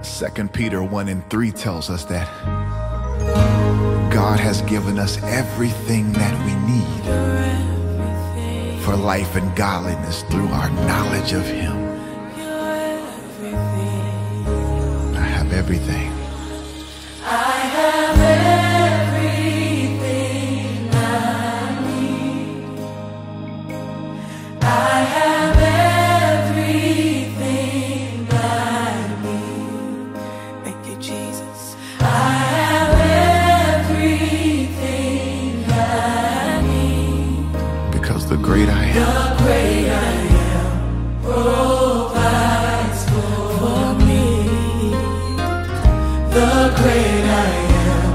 2 Peter 1:3 tells us that God has given us everything that we need for life and godliness through our knowledge of Him. I have everything. I have everything I need. I have everything I need. Thank you, Jesus. I have everything I need. Because the great I am, The great I am provides for me. The great I am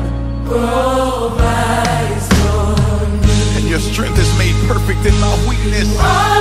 provides for me. and your strength is made perfect in my weakness.